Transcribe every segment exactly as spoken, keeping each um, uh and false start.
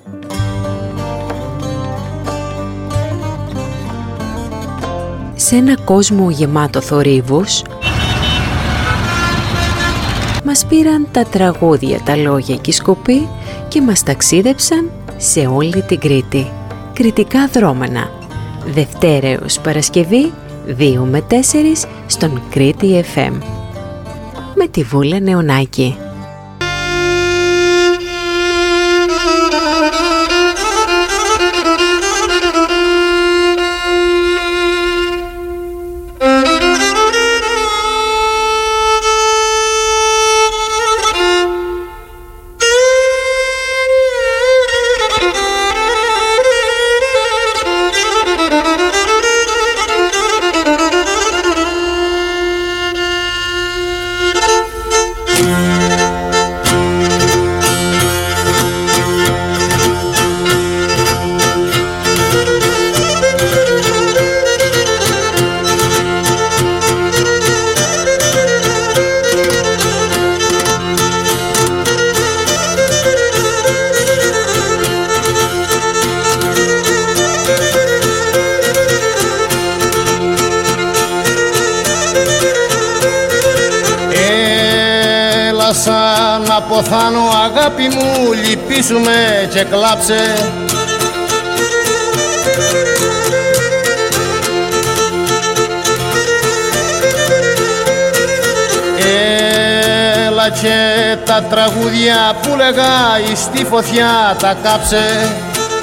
Σε ένα κόσμο γεμάτο θορύβους, μας πήραν τα τραγούδια, τα λόγια και οι σκοποί και μας ταξίδεψαν σε όλη την Κρήτη. Κρητικά δρόμενα. Δευτέρα έως Παρασκευή, δύο με τέσσερις, στον Κρήτη εφ εμ. Με τη Βούλα Νεωνάκη. Ποθάνω αγάπη μου, λυπήσουμε και κλάψε. Έλα και τα τραγούδια που λέγα στη φωτιά τα κάψε.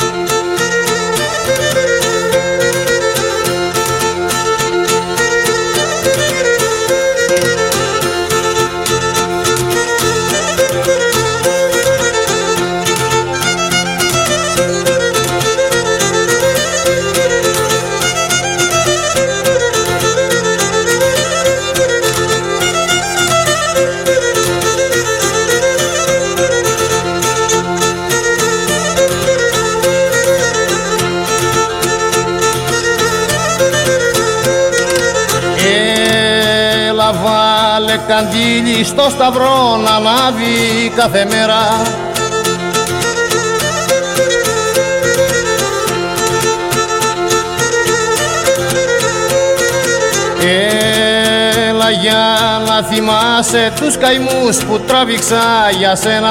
Βάλε καντήλι στο σταυρό να ανάβει κάθε μέρα. Έλα για να θυμάσαι τους καημούς που τράβηξα για σένα.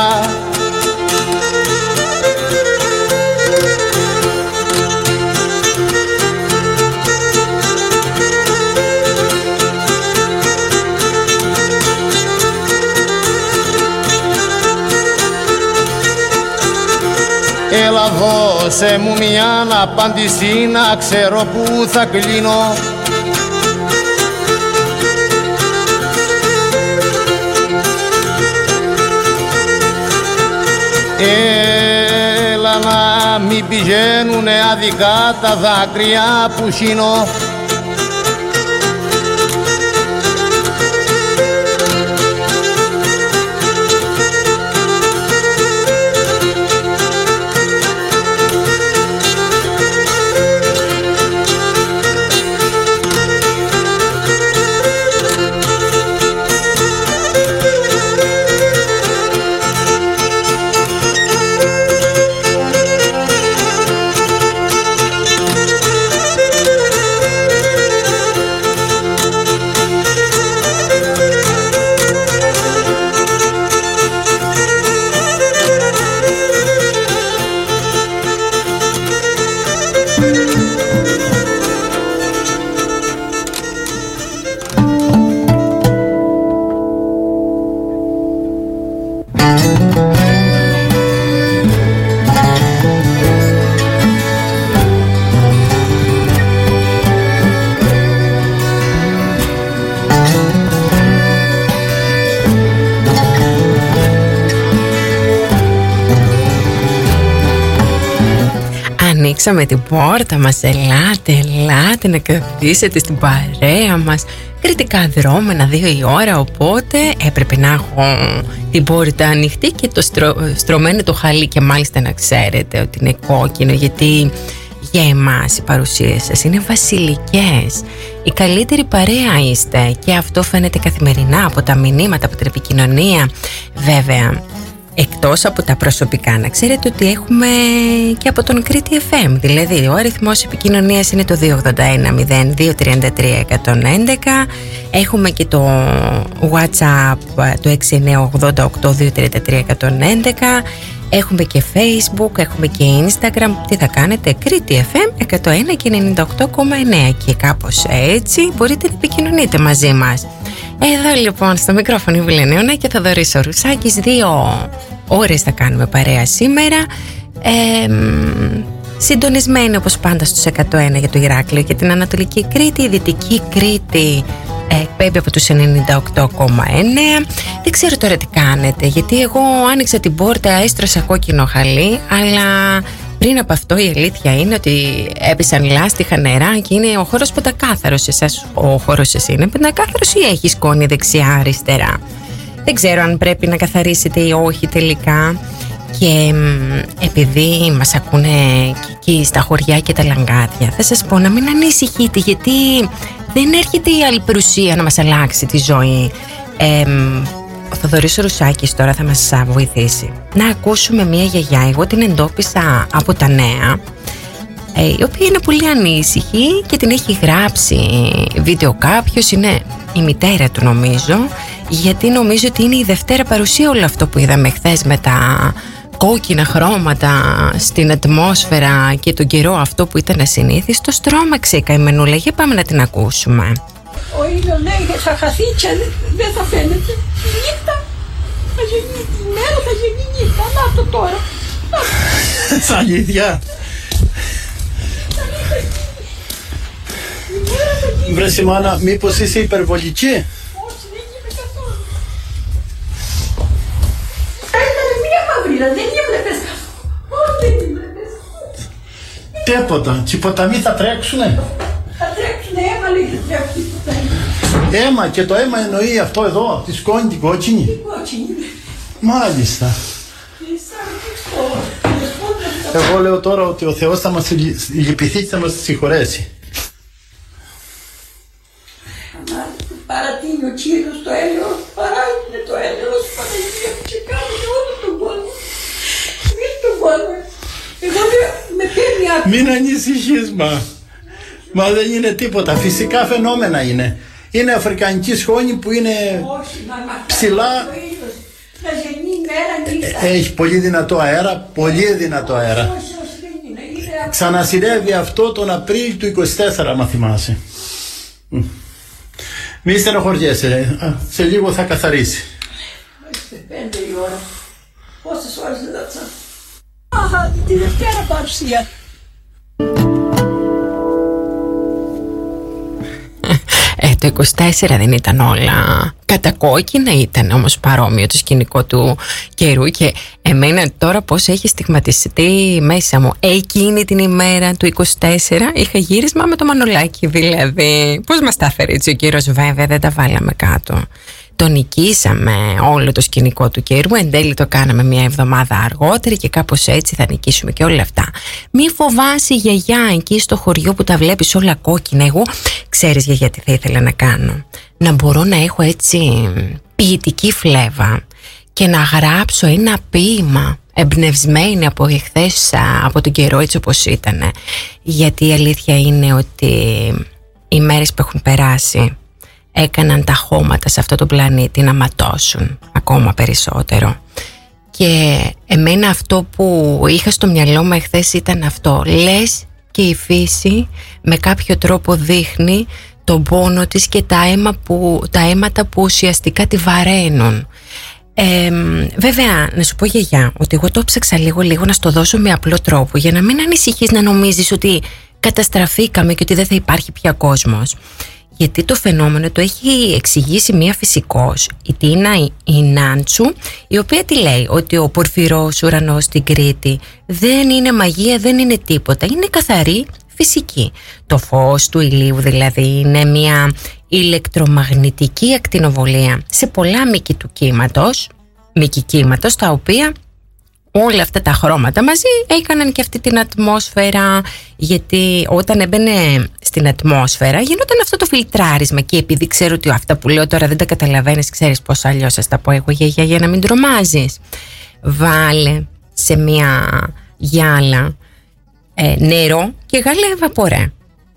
Έλα δώσε μου μια απάντηση να ξέρω που θα κλείνω. Έλα να μην πηγαίνουνε αδικά τα δάκρυα που χύνω. ανοίξαμε την πόρτα μας. Ελάτε, ελάτε να καθίσετε στην παρέα μας. Κριτικά δρόμενα, δύο η ώρα, οπότε έπρεπε να έχω την πόρτα ανοιχτή και το στρο, στρωμένο το χαλί, και μάλιστα να ξέρετε ότι είναι κόκκινο, γιατί για εμάς οι παρουσίες σας είναι βασιλικές. Η καλύτερη παρέα είστε και αυτό φαίνεται καθημερινά από τα μηνύματα, από την επικοινωνία. Βέβαια, εκτός από τα προσωπικά, να ξέρετε ότι έχουμε και από τον Κρήτη εφ εμ. Δηλαδή ο αριθμός επικοινωνίας είναι το δύο ογδόντα ένα μηδέν δύο τριάντα τρία εκατόν έντεκα. Έχουμε και το WhatsApp το έξι εννιά ογδόντα οκτώ δύο τριάντα τρία εκατόν έντεκα. Έχουμε και Facebook, έχουμε και Instagram. Τι θα κάνετε? Κρήτη εφ εμ εκατόν ένα και ενενήντα οκτώ κόμμα εννέα. Και κάπως έτσι μπορείτε να επικοινωνείτε μαζί μας. Εδώ λοιπόν στο μικρόφωνο η Βιλενέωνα και Θοδωρής ο Ρουσάκης. Δύο ώρες θα κάνουμε παρέα σήμερα, ε, συντονισμένοι όπως πάντα στους εκατόν ένα για το Ηράκλειο και την Ανατολική Κρήτη. Η Δυτική Κρήτη εκπέμπει από τους ενενήντα οκτώ κόμμα εννέα. Δεν ξέρω τώρα τι κάνετε, γιατί εγώ άνοιξα την πόρτα, έστρωσα κόκκινο χαλί, αλλά πριν από αυτό η αλήθεια είναι ότι έπεσαν λάστιχα, νερά και είναι ο χώρος πεντακάθαρος. Εσάς ο χώρος εσύ είναι πεντακάθαρος ή έχει σκόνη δεξιά αριστερά? Δεν ξέρω αν πρέπει να καθαρίσετε ή όχι τελικά. Και επειδή μας ακούνε και εκεί στα χωριά και τα λαγκάδια, θα σας πω να μην ανησυχείτε, γιατί δεν έρχεται η αλπρουσία να μας αλλάξει τη ζωή. ε, Ο Θοδωρής ο Ρουσάκης τώρα θα μας βοηθήσει να ακούσουμε μια γιαγιά. Εγώ την εντόπισα από τα νέα, η οποία είναι πολύ ανήσυχη και την έχει γράψει βίντεο κάποιος, είναι η μητέρα του νομίζω, γιατί νομίζω ότι είναι η δευτέρα παρουσία όλο αυτό που είδαμε χθες με τα κόκκινα χρώματα στην ατμόσφαιρα και τον καιρό αυτό που ήταν ασυνήθιστο. Στρώμαξε η καημενούλα. Για πάμε να την ακούσουμε. Ο ήλιος λέει θα χαθεί και δεν θα φαίνεται. Νύχτα θα γίνει, η μέρα θα γίνει νύχτα. Να το τώρα. Σ' αλήθεια. Βρε μάνα, μήπως είσαι υπερβολική? Όχι, δεν είμαι καθόλου. Έκανε μία μαυρίλα, δεν έβλεπες καθόλου. Όχι, δεν έβλεπες. Τίποτα. Και οι ποταμοί θα τρέξουνε? Θα τρέξουνε, αίμα λέει θα τρέξουν οι ποταμοί. Αίμα, και το αίμα εννοεί αυτό εδώ, τη σκόνη την κόκκινη? Τι κόκκινη. Μάλιστα. Εγώ λέω τώρα ότι ο Θεός θα μας λυπηθεί και θα μας συγχωρέσει. Παρατείνει ο Κύριος το έλεος, παράτεινε το έλεος, Παναγία και κάνει όλο τον κόσμο. Μην τον κόσμο. Εγώ με παίρνει άκρη. Μην ανησυχείς, μα. Μα δεν είναι τίποτα. Φυσικά φαινόμενα είναι. Είναι αφρικανική σκόνη που είναι όχι, μα, μα, ψηλά. Να γεννεί μέρα νύχτα. Έχει πολύ δυνατό αέρα, πολύ δυνατό αέρα. Όχι, όχι, δεν είναι. είναι Ξανασυνέβη αυτό τον Απρίλιο του είκοσι τέσσερα, μα θυμάσαι. Μη στενοχωριέσαι, σε λίγο θα καθαρίσει. πέντε η ώρα. Πόσες ώρες δεν θα τσά. Αχα, τη Δευτέρα παρουσία. Ε, το είκοσι τέσσερα δεν ήταν όλα κατακόκκινα, ήταν όμως παρόμοιο το σκηνικό του καιρού. Και εμένα τώρα πώς έχει στιγματιστεί μέσα μου. Εκείνη την ημέρα του είκοσι τέσσερα είχα γύρισμα με το Μανολάκι, δηλαδή πώς μας τα έφερε έτσι ο καιρός? Βέβαια δεν τα βάλαμε κάτω. Το νικήσαμε όλο το σκηνικό του καιρού. Εν τέλει το κάναμε μια εβδομάδα αργότερα και κάπως έτσι θα νικήσουμε και όλα αυτά. Μη φοβάσαι γιαγιά εκεί στο χωριό που τα βλέπεις όλα κόκκινα. Εγώ ξέρεις γιαγιά τι θα ήθελα να κάνω? Να μπορώ να έχω έτσι ποιητική φλέβα και να γράψω ένα ποίημα εμπνευσμένη από εχθές, από τον καιρό έτσι όπως ήταν. Γιατί η αλήθεια είναι ότι οι μέρες που έχουν περάσει έκαναν τα χώματα σε αυτό το πλανήτη να ματώσουν ακόμα περισσότερο. Και εμένα αυτό που είχα στο μυαλό μου εχθές ήταν αυτό. Λες και η φύση με κάποιο τρόπο δείχνει τον πόνο της και τα, αίμα που, τα αίματα που ουσιαστικά τη βαραίνουν. Ε, βέβαια, να σου πω γιαγιά ότι εγώ το ψάξα λίγο λίγο να στο δώσω με απλό τρόπο, για να μην ανησυχείς να νομίζεις ότι καταστραφήκαμε και ότι δεν θα υπάρχει πια κόσμος. Γιατί το φαινόμενο το έχει εξηγήσει μία φυσικός, η Τίνα η Νάντσου, η οποία τι λέει? Ότι ο πορφυρός ουρανός στην Κρήτη δεν είναι μαγεία, δεν είναι τίποτα, είναι καθαρή φυσική. Το φως του ηλίου δηλαδή είναι μία ηλεκτρομαγνητική ακτινοβολία σε πολλά μήκη του κύματος, μήκη κύματος, τα οποία όλα αυτά τα χρώματα μαζί έκαναν και αυτή την ατμόσφαιρα, γιατί όταν έμπαινε στην ατμόσφαιρα γινόταν αυτό το φιλτράρισμα. Και επειδή ξέρω ότι αυτά που λέω τώρα δεν τα καταλαβαίνεις, ξέρεις πώς αλλιώς σας τα πω εγώ γιαγιά, για να μην τρομάζεις. βάλε σε μια γυάλα ε, νερό και γάλα βαπορέ.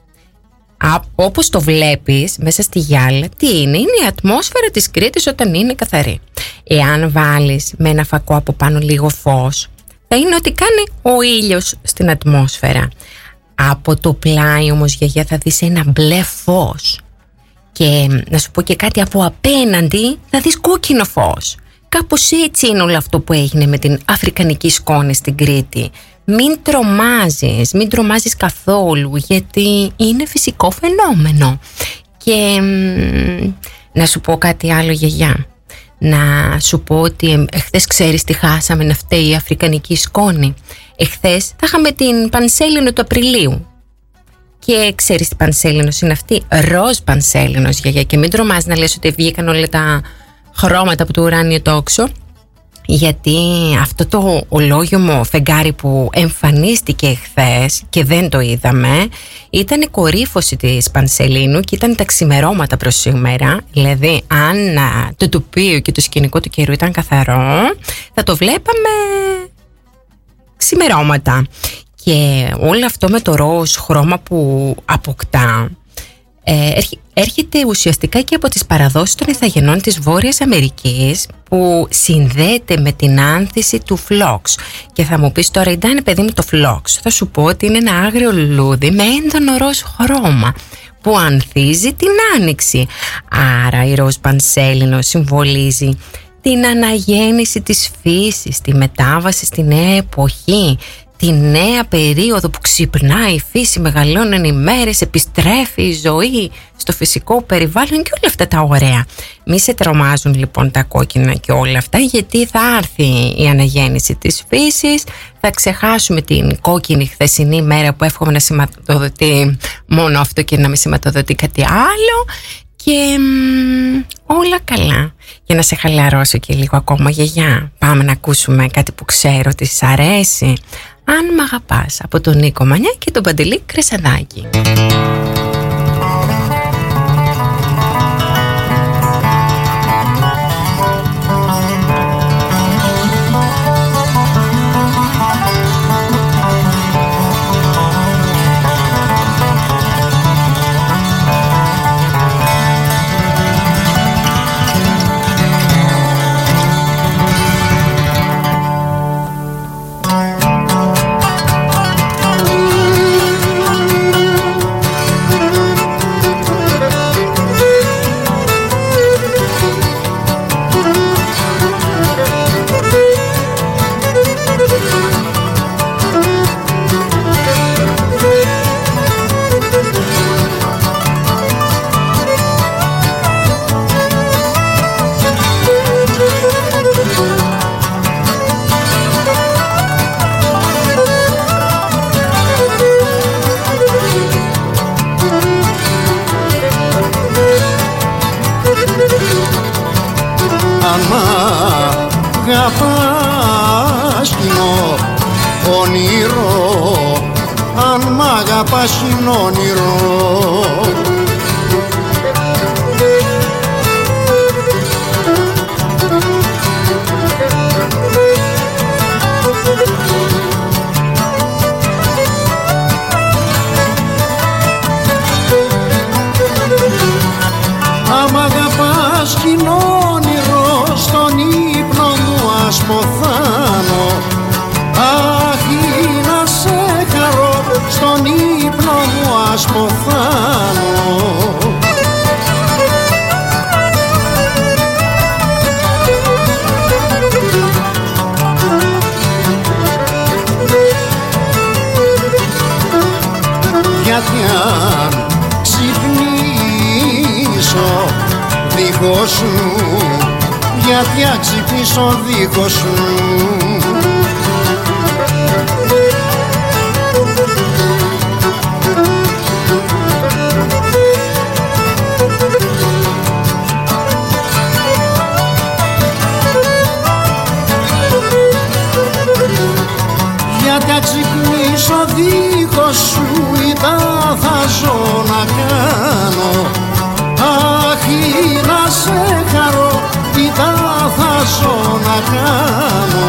Α, όπως το βλέπεις μέσα στη γυάλα, τι είναι? Είναι η ατμόσφαιρα της Κρήτης όταν είναι καθαρή. Εάν βάλεις με ένα φακό από πάνω λίγο φως, θα είναι ότι κάνει ο ήλιος στην ατμόσφαιρα. Από το πλάι όμως, γιαγιά, θα δεις ένα μπλε φως. Και να σου πω και κάτι, από απέναντι θα δεις κόκκινο φως. Κάπως έτσι είναι όλο αυτό που έγινε με την αφρικανική σκόνη στην Κρήτη. Μην τρομάζεις, μην τρομάζεις καθόλου, γιατί είναι φυσικό φαινόμενο. Και μ, να σου πω κάτι άλλο, γιαγιά. Να σου πω ότι εχθές ξέρεις τι χάσαμε να φταίει η αφρικανική σκόνη? Εχθές θα είχαμε την Πανσέλινο του Απριλίου. Και ξέρεις τι Πανσέλινος είναι αυτή? Ροζ Πανσέλινος, γιαγιά. Και μην τρομάζεις να λες ότι βγήκαν όλα τα χρώματα από το ουράνιο τόξο, γιατί αυτό το ολόγιομο φεγγάρι που εμφανίστηκε εχθές και δεν το είδαμε ήταν η κορύφωση της Πανσελίνου και ήταν τα ξημερώματα προς σήμερα. Δηλαδή αν το τοπίο και το σκηνικό του καιρού ήταν καθαρό, θα το βλέπαμε ξημερώματα. Και όλο αυτό με το ροζ χρώμα που αποκτά ε, έρχεται ουσιαστικά και από τις παραδόσεις των ηθαγενών της Βόρειας Αμερικής, που συνδέεται με την άνθηση του φλόξ. Και θα μου πεις τώρα, Ιντάνε παιδί μου, το φλόξ? Θα σου πω ότι είναι ένα άγριο λουλούδι με έντονο ροζ χρώμα που ανθίζει την άνοιξη. Άρα η ροζ πανσέλινο συμβολίζει την αναγέννηση της φύσης, τη μετάβαση στη νέα εποχή, τη νέα περίοδο που ξυπνάει η φύση, μεγαλώνουν οι μέρες, επιστρέφει η ζωή στο φυσικό περιβάλλον και όλα αυτά τα ωραία. Μη σε τρομάζουν λοιπόν τα κόκκινα και όλα αυτά, γιατί θα έρθει η αναγέννηση της φύσης, θα ξεχάσουμε την κόκκινη χθεσινή μέρα που εύχομαι να σηματοδοτεί μόνο αυτό και να μην σηματοδοτεί κάτι άλλο, και μ, όλα καλά. Για να σε χαλαρώσω και λίγο ακόμα, γιαγιά, πάμε να ακούσουμε κάτι που ξέρω ότι σ' αρέσει. Αν μ' αγαπάς, από τον Νίκο Μανιά και τον Παντελή Κρεσαδάκη. τι θα ζω να κάνω.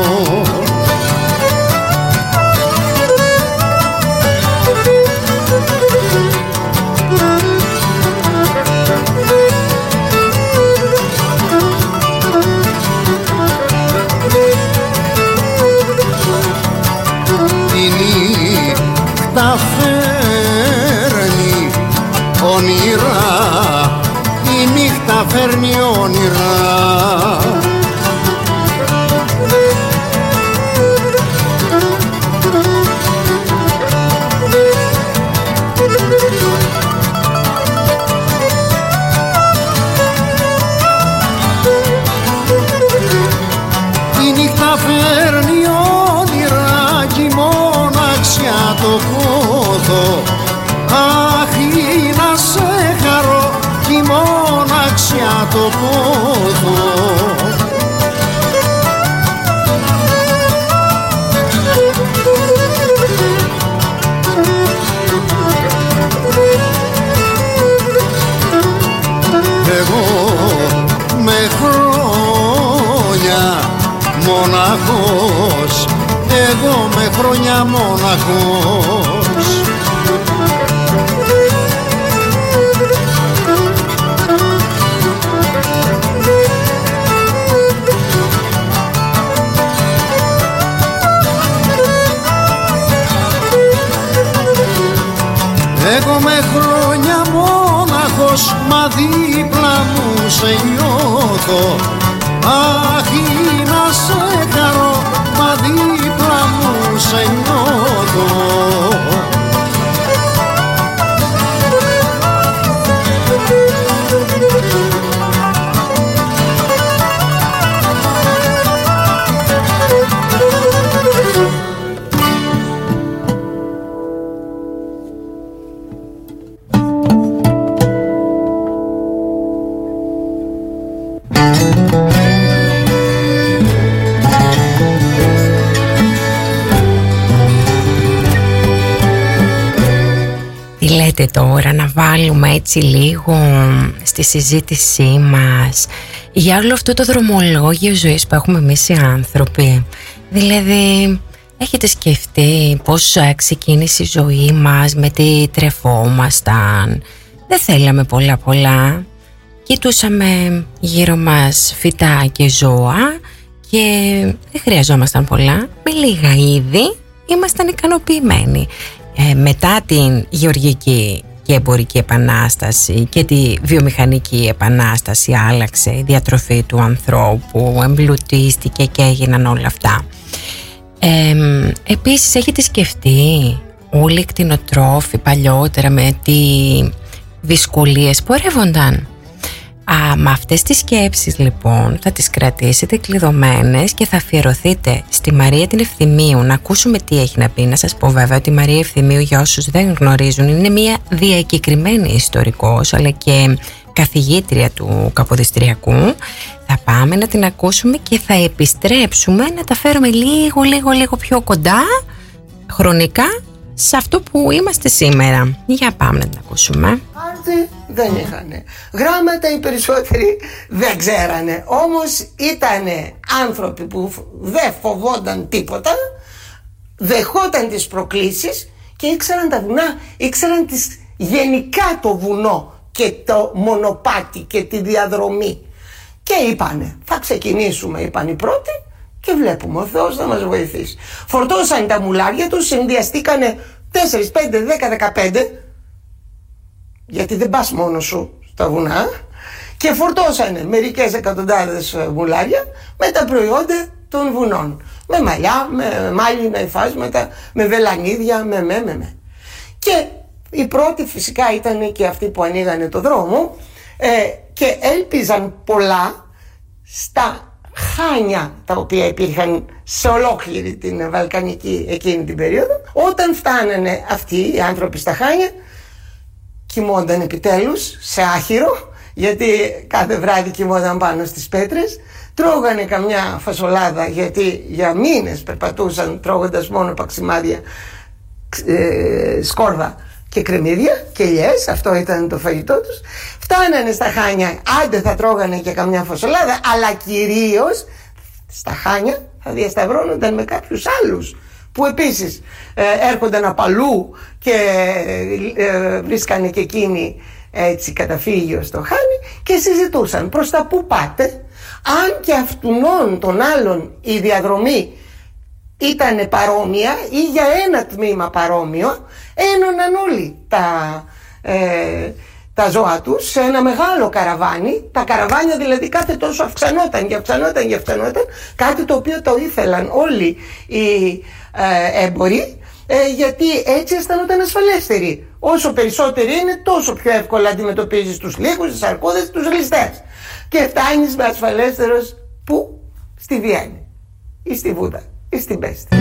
Τα φέρνει όνειρα, η νύχτα φέρνει όνειρα. Η νύχτα φέρνει όνειρα κι η μοναξιά το πόδο. Αχ, να σε χαρώ κι η μοναξιά το πόδο. Εγώ με χρόνια μοναχός, εγώ με χρόνια μοναχός. Εγώ με χρόνια μόναχος, μα δίπλα μου σε νιώθω. Αχ, να σε χαρώ, μα δίπλα μου σε νιώθω. Λέτε τώρα να βάλουμε έτσι λίγο στη συζήτησή μας για όλο αυτό το δρομολόγιο ζωής που έχουμε εμείς οι άνθρωποι. Δηλαδή, έχετε σκεφτεί πώς ξεκίνησε η ζωή μας, με τι τρεφόμασταν? Δεν θέλαμε πολλά πολλά. Κοιτούσαμε γύρω μας φυτά και ζώα και δεν χρειαζόμασταν πολλά. Με λίγα είδη ήμασταν ικανοποιημένοι. Ε, μετά την γεωργική και εμπορική επανάσταση και τη βιομηχανική επανάσταση άλλαξε η διατροφή του ανθρώπου, εμπλουτίστηκε και έγιναν όλα αυτά. Ε, επίσης, έχετε σκεφτεί όλοι οι κτηνοτρόφοι παλιότερα με τι δυσκολίες πορεύονταν? Α, με αυτές τις σκέψεις λοιπόν θα τις κρατήσετε κλειδωμένες και θα αφιερωθείτε στη Μαρία την Ευθυμίου να ακούσουμε τι έχει να πει. Να σας πω βέβαια ότι η Μαρία Ευθυμίου, για όσους δεν γνωρίζουν, είναι μια διακεκριμένη ιστορικός αλλά και καθηγήτρια του Καποδιστριακού. Θα πάμε να την ακούσουμε και θα επιστρέψουμε να τα φέρουμε λίγο λίγο λίγο πιο κοντά χρονικά σε αυτό που είμαστε σήμερα. Για πάμε να την ακούσουμε. Άρτη δεν είχανε. Γράμματα οι περισσότεροι δεν ξέρανε. Όμως ήτανε άνθρωποι που δεν φοβόνταν τίποτα, δεχόταν τις προκλήσεις και ήξεραν τα βουνά, ήξεραν τις, γενικά το βουνό και το μονοπάτι και τη διαδρομή. Και είπανε, θα ξεκινήσουμε, είπαν οι πρώτοι, και βλέπουμε ο Θεός θα μας βοηθήσει. Φορτώσαν τα μουλάρια τους, συνδυαστήκανε τέσσερα, πέντε, δέκα, δεκαπέντε, γιατί δεν πας μόνος σου στα βουνά, και φορτώσανε μερικές εκατοντάδες μουλάρια με τα προϊόντα των βουνών. Με μαλλιά, με μάλινα υφάσματα, με βελανίδια, με με με με. Και οι πρώτοι φυσικά ήταν και αυτοί που ανοίγανε το δρόμο ε, και έλπιζαν πολλά στα χάνια τα οποία υπήρχαν σε ολόκληρη την Βαλκανική εκείνη την περίοδο. Όταν φτάνανε αυτοί οι άνθρωποι στα χάνια, κοιμόνταν επιτέλους σε άχυρο, γιατί κάθε βράδυ κοιμόνταν πάνω στις πέτρες, τρώγανε καμιά φασολάδα, γιατί για μήνες περπατούσαν τρώγοντας μόνο παξιμάδια, ε, σκόρδα και κρεμμύδια και ελιές, αυτό ήταν το φαγητό τους. Φτάνανε στα Χάνια, άντε θα τρώγανε και καμιά φωσολάδα, αλλά κυρίως στα Χάνια θα διασταυρώνονταν με κάποιους άλλους που επίσης ε, έρχονταν από αλλού και ε, βρίσκανε και εκείνοι έτσι καταφύγιο στο Χάνι και συζητούσαν προς τα που πάτε, αν και αυτουνών των άλλων η διαδρομή ήταν παρόμοια ή για ένα τμήμα παρόμοιο, ένωναν όλοι τα, ε, τα ζώα τους σε ένα μεγάλο καραβάνι. Τα καραβάνια δηλαδή κάθε τόσο αυξανόταν και αυξανόταν και αυξανόταν, κάτι το οποίο το ήθελαν όλοι οι ε, έμποροι, ε, γιατί έτσι αισθανόταν ασφαλέστεροι. Όσο περισσότεροι είναι, τόσο πιο εύκολα αντιμετωπίζεις τους λύκους, τις αρκούδες, τους ληστές και φτάνεις με ασφαλέστερος που? Στη Βιέννη ή στη Βούδα ή στην Πέστη.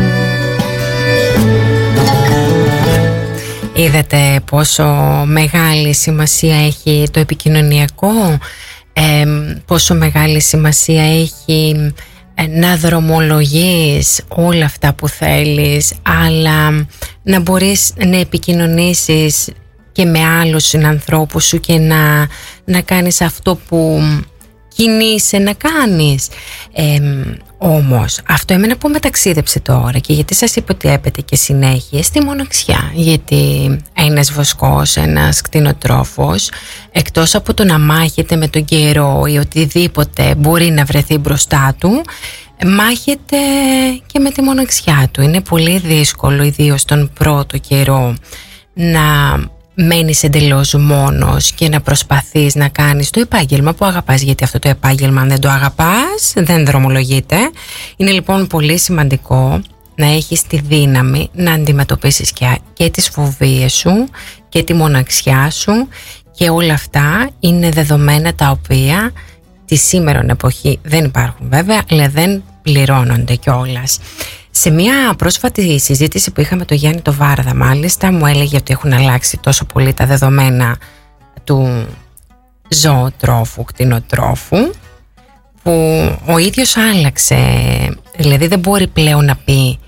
Είδατε πόσο μεγάλη σημασία έχει το επικοινωνιακό, ε, πόσο μεγάλη σημασία έχει ε, να δρομολογείς όλα αυτά που θέλεις, αλλά να μπορείς να επικοινωνήσεις και με άλλους συνανθρώπους σου και να, να κάνεις αυτό που κινείσαι να κάνεις. Ε, όμως αυτό εμένα που με ταξίδεψε τώρα, και γιατί σας είπα ότι έπεται και συνέχεια στη μοναξιά, γιατί ένας βοσκός, ένας κτηνοτρόφος, εκτός από το να μάχεται με τον καιρό ή οτιδήποτε μπορεί να βρεθεί μπροστά του, μάχεται και με τη μοναξιά του. Είναι πολύ δύσκολο, ιδίως τον πρώτο καιρό, να μένεις εντελώς μόνος και να προσπαθείς να κάνεις το επάγγελμα που αγαπάς, γιατί αυτό το επάγγελμα αν δεν το αγαπάς δεν δρομολογείται. Είναι λοιπόν πολύ σημαντικό να έχεις τη δύναμη να αντιμετωπίσεις και, και τις φοβίες σου και τη μοναξιά σου, και όλα αυτά είναι δεδομένα τα οποία τη σήμερον εποχή δεν υπάρχουν βέβαια, αλλά δεν πληρώνονται κιόλας. Σε μια πρόσφατη συζήτηση που είχαμε το Γιάννη το Βάρδα, μάλιστα, μου έλεγε ότι έχουν αλλάξει τόσο πολύ τα δεδομένα του ζωοτρόφου, κτηνοτρόφου, που ο ίδιος άλλαξε. Δηλαδή δεν μπορεί πλέον να πει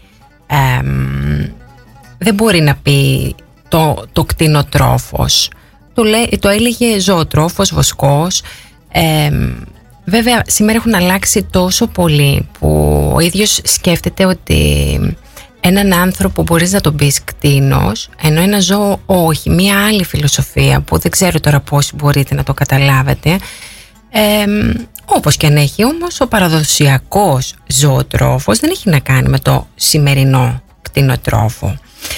εμ, δεν μπορεί να πει το, το κτηνοτρόφος, το, λέ, το έλεγε ζωοτρόφος, βοσκός. εμ, Βέβαια σήμερα έχουν αλλάξει τόσο πολύ που ο ίδιος σκέφτεται ότι έναν άνθρωπο μπορείς να τον πεις κτήνος, ενώ ένα ζώο όχι. Μία άλλη φιλοσοφία που δεν ξέρω τώρα πώς μπορείτε να το καταλάβετε. Ε, όπως και αν έχει όμως, ο παραδοσιακός ζωοτρόφος δεν έχει να κάνει με το σημερινό κτηνοτρόφο.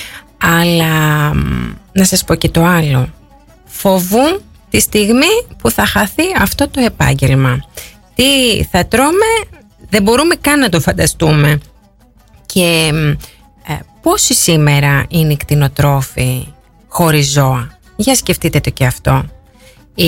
Αλλά να σας πω και το άλλο. Φοβούν τη στιγμή που θα χαθεί αυτό το επάγγελμα. Τι θα τρώμε δεν μπορούμε καν να το φανταστούμε. Και ε, πόσοι σήμερα είναι οι κτηνοτρόφοι χωρίς ζώα? Για σκεφτείτε το και αυτό. Οι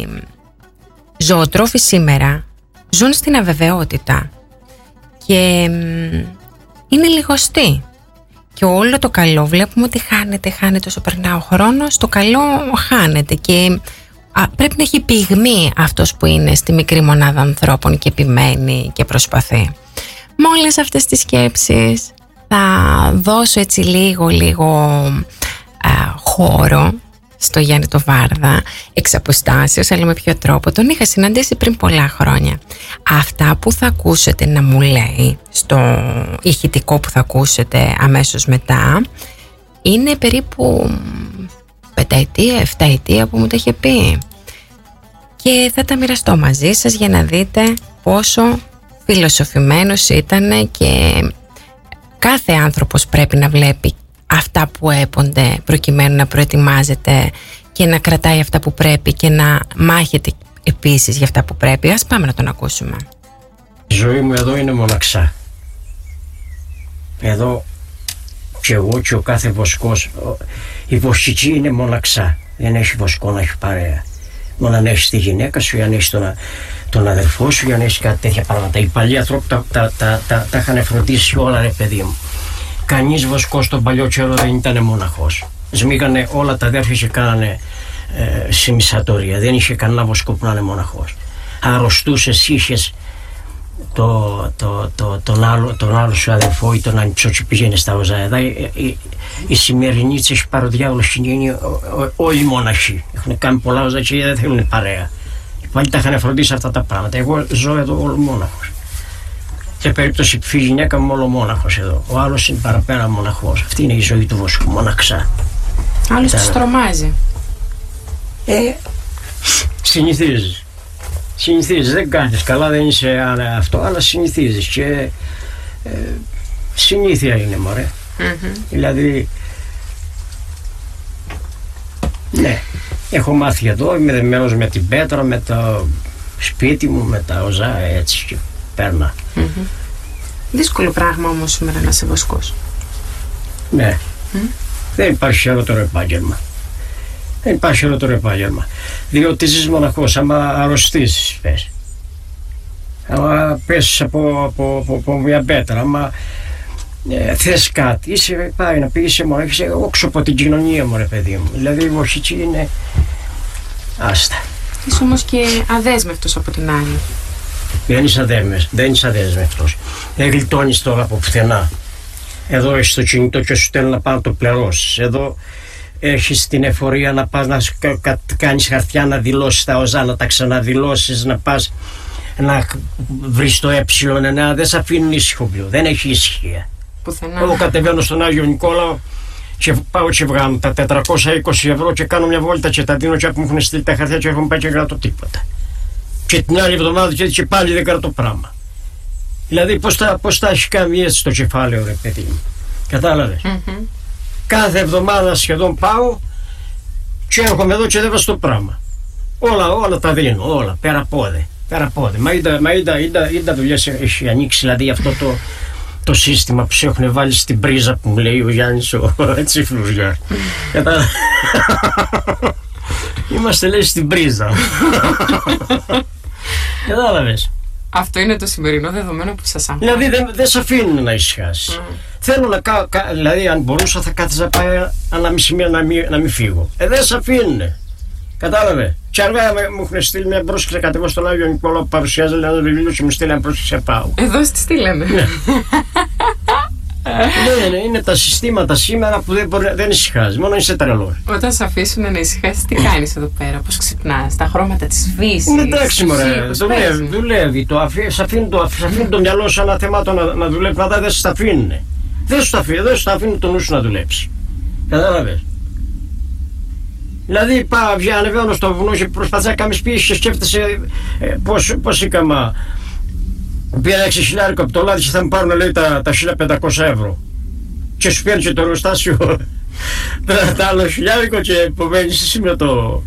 ζωοτρόφοι σήμερα ζουν στην αβεβαιότητα και ε, είναι λιγοστοί. Και όλο το καλό βλέπουμε ότι χάνεται, χάνεται όσο περνά ο χρόνος, το καλό χάνεται και α, πρέπει να έχει πυγμή αυτός που είναι στη μικρή μονάδα ανθρώπων και επιμένει και προσπαθεί. Με όλες αυτές τις σκέψεις θα δώσω έτσι λίγο λίγο α, χώρο στο Γιάννη το Βάρδα, εξ αποστάσεως, αλλά με ποιο τρόπο. Τον είχα συναντήσει πριν πολλά χρόνια. Αυτά που θα ακούσετε να μου λέει στο ηχητικό που θα ακούσετε αμέσως μετά είναι περίπου πενταετία, εφταετία που μου το είχε πει, και θα τα μοιραστώ μαζί σας για να δείτε πόσο φιλοσοφημένος ήταν. Και κάθε άνθρωπος πρέπει να βλέπει αυτά που έπονται προκειμένου να προετοιμάζεται και να κρατάει αυτά που πρέπει και να μάχεται επίσης για αυτά που πρέπει. Ας πάμε να τον ακούσουμε. Η ζωή μου εδώ είναι μοναξά. Εδώ και εγώ και ο κάθε βοσκός, η βοσκική είναι μοναξά. Δεν έχει βοσκό να έχει παρέα. Μόνο αν έχεις τη γυναίκα σου ή αν έχεις τον, τον αδερφό σου ή αν έχεις κάτι τέτοια πράγματα. Οι παλιοί άνθρωποι τα, τα, τα, τα, τα είχαν φροντίσει όλα, ρε παιδί μου. Κανείς βοσκός στον παλιό καιρό δεν ήταν μόναχος. Σμίγανε όλα τα αδέρφια και κάνανε ε, συμμισατορία. Δεν είχε κανένα βοσκό που να είναι μόναχος. Αρρωστούσες, είχες το, το, το, τον, άλλο, τον άλλο σου αδερφό ή τον ανιψό πήγαινε στα Οζά. Εδώ η, η, η σημερινή της έχει πάρει ο διάβολος και είναι όλοι μόναχοι. Έχουν κάνει πολλά Οζά και δεν θέλουν παρέα. Πάλι τα είχαν φροντίσει αυτά τα πράγματα. Εγώ ζω εδώ όλο μόναχος. Σε περίπτωση που φύγει η γυναίκα μου, όλο μόναχος εδώ. Ο άλλος είναι παραπέρα μοναχός. Αυτή είναι η ζωή του βοσκού, μοναξά. Άλλος τους τρομάζει. Ε, συνηθίζεις. Συνηθίζεις, δεν κάνεις καλά, δεν είσαι αυτό, αλλά συνηθίζεις και ε, συνήθεια είναι, μωρέ. Mm-hmm. Δηλαδή, ναι, έχω μάθει εδώ, είμαι δεμένος με την πέτρα, με το σπίτι μου, με τα Οζά, έτσι και πέρνα. Mm-hmm. Δύσκολο πράγμα όμως σήμερα να είσαι βοσκός. Ναι, mm? δεν υπάρχει χειρότερο επάγγελμα. Δεν υπάρχει χειρότερο επάγγελμα. Διότι ζεις μοναχός, άμα αρρωστήσεις, πες. Άμα πέσεις από, από, από, από μια πέτρα, άμα ε, θες κάτι, είσαι, πάει να πει, είσαι μοναχός, είσαι όξω από την κοινωνία μου, ρε παιδί μου. Δηλαδή η βοσκή είναι άστα. Είσαι όμως και αδέσμευτος από την άλλη. Δεν είσαι αδέσμευτος, δεν είσαι αδέσμευτος. Δεν γλιτώνεις τώρα από πουθενά. Εδώ έχεις το κινητό και σου στέλνει να πάει να το πληρώσεις. Εδώ έχεις την εφορία να πας να κα, κάνεις χαρτιά, να δηλώσεις τα Οζά, να τα ξαναδηλώσεις, να πας να βρεις το ε εννέα, δεν σε αφήνουν ήσυχο πλέον, δεν έχει ησυχία. Πουθενά. Εγώ κατεβαίνω στον Άγιο Νικόλαο και πάω και βγάνω τα τετρακόσια είκοσι ευρώ και κάνω μια βόλτα και τα δίνω και που μου έχουν στείλει τα χαρτιά και έχουν πάει και κρατώ τίποτα. Και την άλλη εβδομάδα και, και πάλι δεν κρατώ πράγμα. Δηλαδή πώς τα, πώς τα έχει κάνει έτσι στο κεφάλαιο, ρε παιδί μου. Κατάλαβες. Mm-hmm. Κάθε εβδομάδα σχεδόν πάω και έρχομαι εδώ και δεν βάζω το πράγμα. Όλα, όλα τα δίνω, όλα, πέρα πόδε. Πέρα πόδε. Μα είδα, μα είδα, είδα, είδα δουλειές έχει ανοίξει, δηλαδή αυτό το, το σύστημα που σε έχουν βάλει στην πρίζα που μου λέει ο Γιάννης ο Τσίφλους. Κατάλαβες. Είμαστε, λέει, στην πρίζα. Κατάλαβες. Αυτό είναι το σημερινό δεδομένο που σας αμφάνει. Δηλαδή δεν δε σε αφήνουν να ησυχάσεις. Mm. Θέλω να κάνω, δηλαδή αν μπορούσα θα κάθισα να πάει ένα μισή μήνα να μην, να μην φύγω. Ε, δεν σε αφήνουν. Κατάλαβε. Και αργά μου έχουν στείλει μια πρόσκληση, κατεβώ στον Άγιο Νικόλαο που παρουσιάζει ένα βιβλίο και μου στείλει μια πρόσκληση σε πάω. Εδώ στη στείλαμε. Ναι, ναι, είναι τα συστήματα σήμερα που δεν, μπορεί, δεν ησυχάζει, μόνο είσαι τρελός. Όταν σε αφήσουν να ησυχάσεις, τι κάνεις εδώ πέρα, πώς ξυπνάς, τα χρώματα της φύσης. Ναι, εντάξει, μωρέ, δουλεύει, δουλεύει. Το αφή, σ' αφήνει το, το μυαλό σου ένα θεμάτο να, να δουλεύει, να δεν σε αφήνουν. Δεν σου τα αφήνουν, δεν σου τα αφήνουν το νου σου να δουλέψει. Κατάλαβες. Δηλαδή, πάω, ανεβαίνω στο βουνό και προσπαθείς να κάνεις πίεση και σκέφτεσαι ε, πώς, πώς έκαμα. Πήρα έξι χιλιάρικο από το λάδι και θα μου πάρουν, λέει, τα, τα χίλια πεντακόσια ευρώ. Και σου παίρνει και το εργοστάσιο τα άλλο χιλιάρικο και επομένεις εσύ με το,